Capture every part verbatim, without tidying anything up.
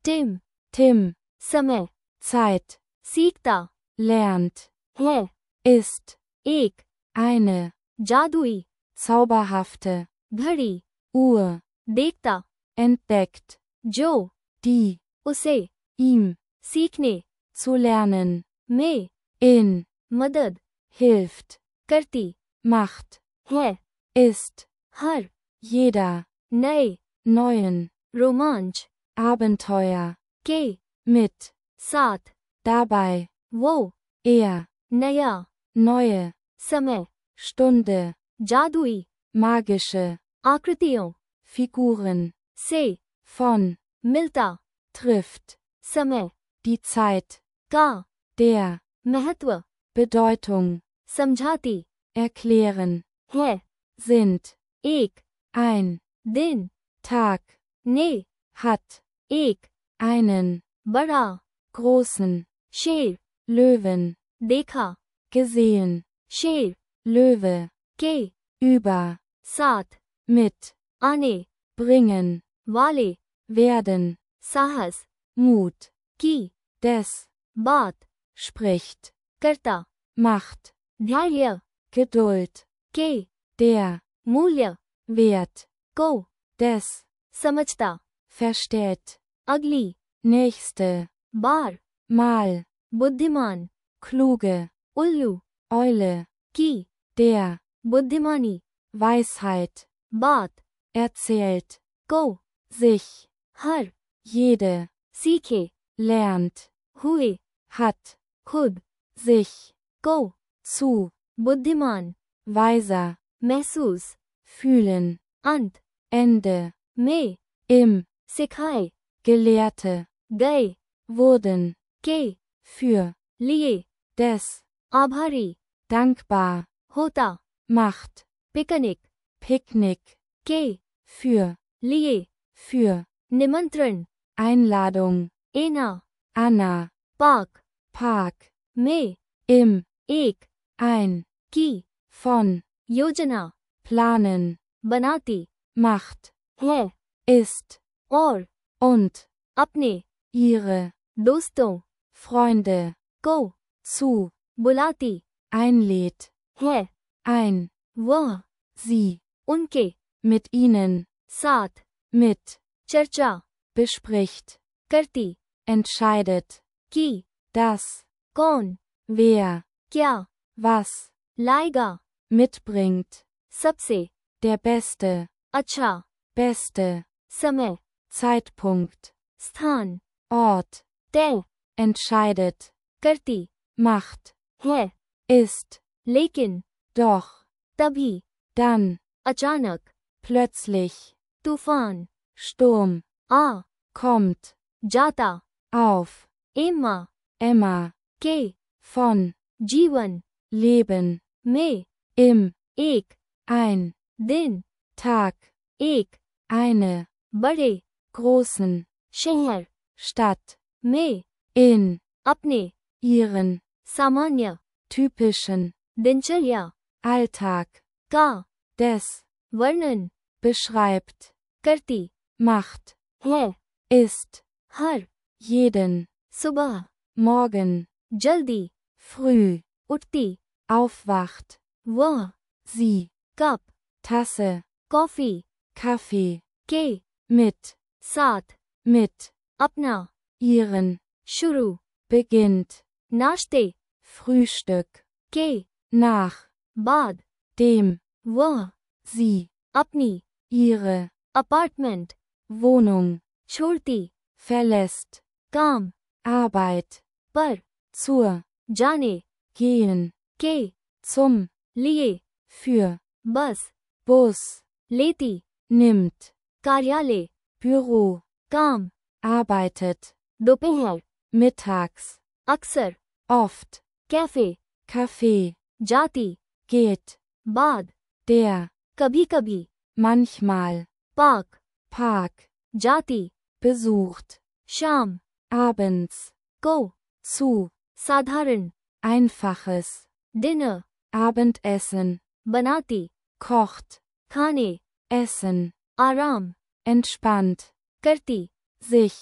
Tim, Tim, समय, Zeit, सीखता, lernt, है, ist, एक, eine, जादुई, zauberhafte, घड़ी, Uhr, देखता, entdeckt, जो, die, उसे, ihm, सीखने, zu lernen, में, in, मदद, hilft, करती, macht, है, ist, हर, jeder, नए, neuen, रोमांच, Abenteuer, के, mit, साथ, dabei, वो, er, नया, neue, समय, Stunde, जादुई, magische, आकृतियों, Figuren, से, von, मिलता, trifft, समय, die Zeit, का, der, महत्व, Bedeutung, समझाती, erklären, है, sind, एक, ein, दिन, Tag, ने, hat, एक, einen, बड़ा, großen, शेर, Löwen, देखा, gesehen, शेर, Löwe, के, über, साथ, mit, आने, bringen, वाले, werden, साहस, Mut, की, des, बात, spricht, करता, macht, धैर्य, Geduld, के, der, मूल्य, Wert, को, des, समझता, versteht, अगली, nächste, बार, mal, बुद्धिमान, kluge, उल्लू, Eule, की, der, बुद्धिमानी, Weisheit, बात, erzählt, को, sich, हर, jede, सीखे, lernt, हुए, hat, खुद, sich, को, zu, बुद्धिमान, weiser, महसूस, fühlen, अंत, Ende, में, im, सिखाए, Gelehrte, गए, wurden, के, für, लिए, des, आभारी, dankbar, होता, macht, पिकनिक, Picknick, के, für, लिए, für, निमंत्रण, Einladung, एना, Anna, पाक, Park, में, im, एक, ein, की, von, योजना, planen, बनाती, macht, है, ist, और, und, अपने, ihre, दोस्तों, Freunde, को, zu, बुलाती, einlädt, है, ein, वह, sie, उनके, mit ihnen, साथ, mit, चर्चा, bespricht, करती, entscheidet, की, das, कौन, wer, क्या, was, लाएगा, mitbringt, सबसे, der Beste, अच्छा, beste, समय, Zeitpunkt, स्थान, Ort, तय, entscheidet, करती, macht, है, ist, लेकिन, doch, तभी, dann, अचानक, plötzlich, तूफान, Sturm, आ, kommt, जाता, auf, एम्मा, Emma, के, von, जीवन, Leben, में, im, एक, ein, दिन, Tag, एक, eine, बड़े, großen, शहर, Stadt, में, in, अपने, ihren, सामान्य, typischen, दिनचर्या, Alltag, का, des, वर्णन, beschreibt, करती, macht, है, ist, हर, jeden, सुबह, morgen, जल्दी, früh, उठती, aufwacht, वह, sie, cup, Tasse, coffee, Kaffee, के, mit, साथ, mit, अपना, ihren, शुरू, beginnt, नाश्ते, Frühstück, के, nach, बाद, dem, वह, sie, अपनी, ihre, अपार्टमेंट, Wohnung, छोड़ती, verlässt, काम, Arbeit, पर, zur, जाने, gehen, के, zum, लिए, für, बस, Bus, लेती, nimmt, कार्यालय, Büro, काम, arbeitet, दोपहर, mittags, अक्सर, oft, कैफे, Kaffee, जाती, geht, बाद, der, कभी कभी, manchmal, पार्क, Park, जाती, besucht, शाम, abends, को, zu, साधारण, einfaches, डिनर, Abendessen, बनाती, kocht, खाने, essen, आराम, entspannt, करती, sich,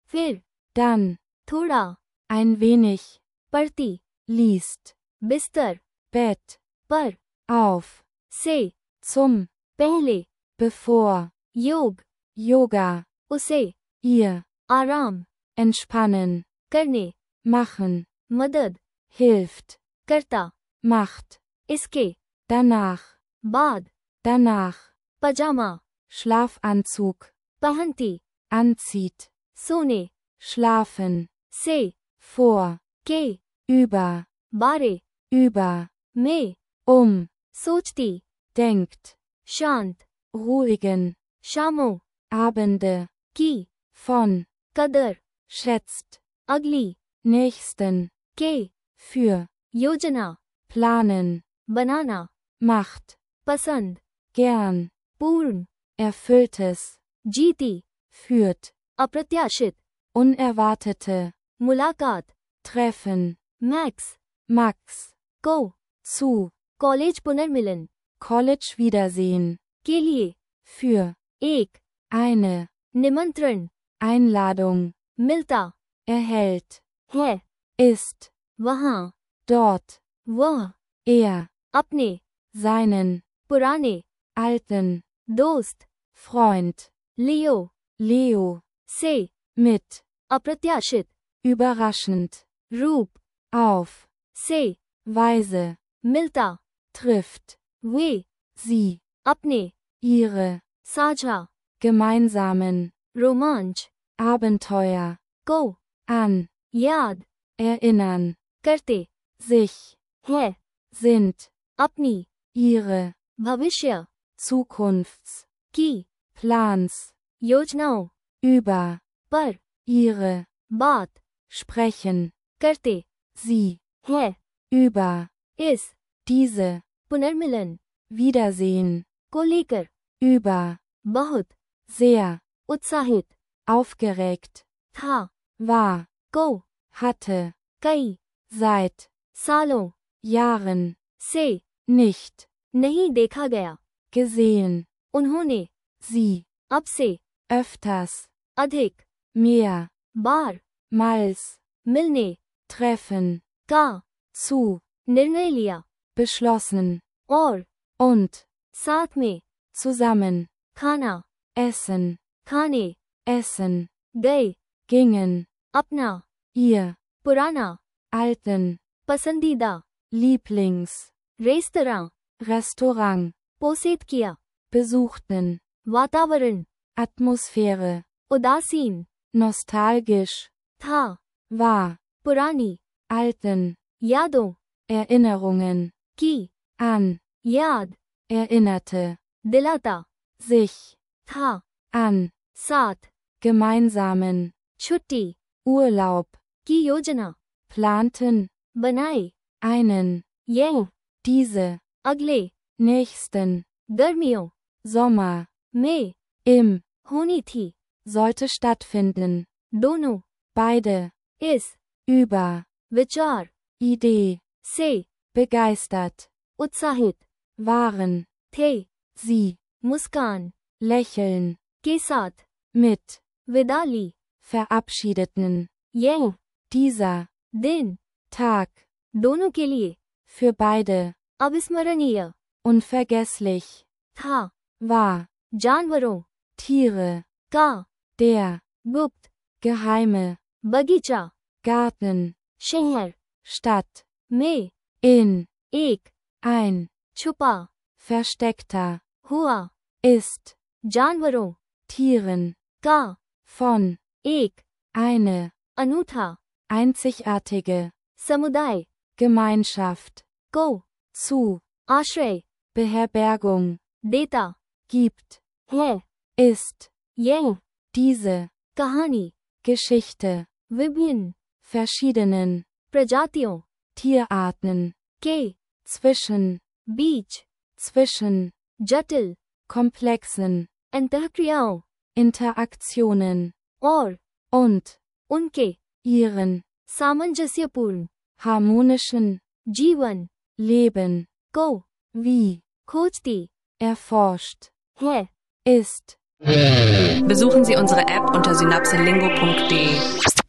फिर, dann, थोड़ा, ein wenig, पढ़ती, liest, बिस्तर, Bett, पर, auf, से, zum, पहले, bevor, योग, Yoga, उसे, ihr, आराम, entspannen, करने, machen, मदद, hilft, करता, macht, इसके, danach, बाद, danach, पजामा, Schlafanzug, पहनती, anzieht, सोने, schlafen, से, vor, के, über, बारे, über, में, um, सोचती, denkt, शांत, ruhigen, शामों, Abende, की, von, कदर, schätzt, अगली, nächsten, के, für, योजना, planen, बनाना, macht, पसंद, gern, पूर्ण, erfülltes, जीती, führt, अप्रत्याशित, unerwartete, मुलाकात, treffen, मैक्स, Max, को, zu, कॉलेज पुनर्मिलन, College Wiedersehen, के लिए, für, एक, eine, निमंत्रण, Einladung, मिलता, erhält, है, ist, वहाँ, dort, वह, er, अपने, seinen, पुराने, alten, दोस्त, Freund, लियो, Leo, से, mit, अप्रत्याशित, überraschend, रूप, auf, से, Weise, मिलता, trifft, वे, sie, अपने, ihre, साझा, gemeinsamen, रोमांच, Abenteuer, को, an, याद, erinnern, करते, sich, है, sind, अपनी, ihre, भविष्य, Zukunfts, की, Plans, योजनाओं, über, पर, ihre, बात, sprechen, करते, sie, है, über, इस, diese, पुनर्मिलन, Wiedersehen, को लेकर, über, बहुत, sehr, उत्साहित, aufgeregt, था, war, को, hatte, कई, seit, सालों, Jahren, से, nicht, नहीं देखा गया, gesehen, उन्होंने, sie, अब से, öfters, अधिक, mehr, बार, mals, मिलने, treffen, का, zu, निर्णय लिया, beschlossen, और, und, साथ में, zusammen, खाना, essen, खाने, essen, गए, gingen, अपना, ihr, पुराना, alten, पसंदीदा, Lieblings, रेस्तरां, Restaurant, पोसेत किया, besuchten, वातावरण, Atmosphäre, उदासीन, nostalgisch, था, war, पुरानी, alten, यादों, Erinnerungen, की, an, याद, erinnerte, दिलाता, sich, था, an, साथ, gemeinsamen, छुट्टी, Urlaub, की योजना, planten, बनाए, einen, यह, diese, अगले, nächsten, गर्मियों, Sommer, में, im, होनी थी, sollte stattfinden, दोनों, beide, इस, über, विचार, Idee, से, begeistert, उत्साहित, waren, थे, sie, मुस्कान, lächeln, के साथ, mit, विदा ली, verabschiedeten, यह, dieser, दिन, Tag, दोनों के लिए, für beide, अविस्मरणीय, unvergesslich, था, war, जानवरों, Tiere, का, der, गुप्त, geheime, बगीचा, Garten, शहर, Stadt, में, in, एक, ein, छुपा, versteckter, हुआ, ist, जानवरों, Tieren, का, von, एक, eine, अनूठा, einzigartige, समुदाय, Gemeinschaft, को, zu, आश्रय, Beherbergung, देता, gibt, है, ist, यह, diese, कहानी, Geschichte, विभिन्न, verschiedenen, प्रजातियों, Tierarten, के, zwischen, बीच, zwischen, जटिल, komplexen, अंतःक्रियाओं, Interaktionen, और, und, उनके, ihren, सामंजस्यपूर्ण, harmonischen, जीवन, Leben, को, wie, खोजती, erforscht, है, ist, Besuchen Sie unsere App unter synapselingo punkt de.